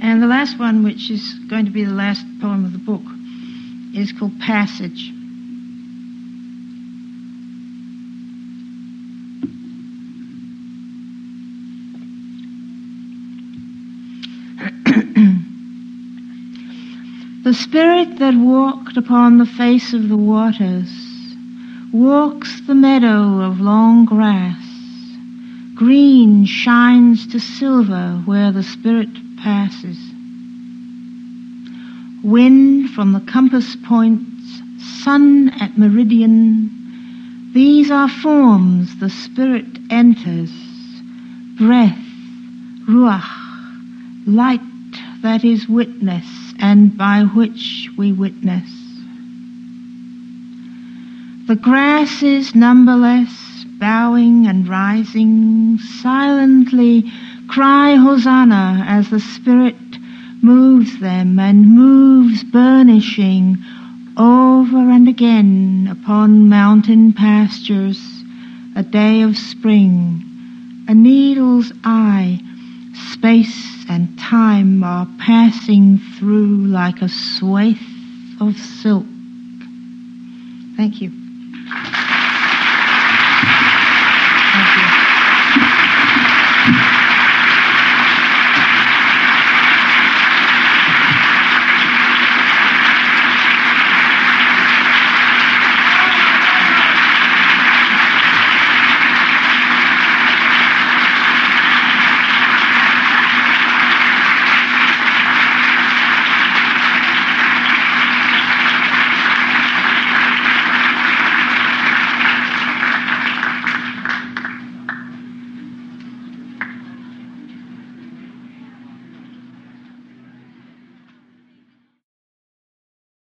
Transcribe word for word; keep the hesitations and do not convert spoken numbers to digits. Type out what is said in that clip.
And the last one, which is going to be the last poem of the book, is called Passage. The spirit that walked upon the face of the waters walks the meadow of long grass. Green shines to silver where the spirit passes. Wind from the compass points, sun at meridian, these are forms the spirit enters. Breath, ruach, light that is witness and by which we witness. The grasses numberless, bowing and rising, silently cry Hosanna as the Spirit moves them and moves burnishing over and again upon mountain pastures, a day of spring, a needle's eye, space and time are passing through like a swathe of silk. Thank you.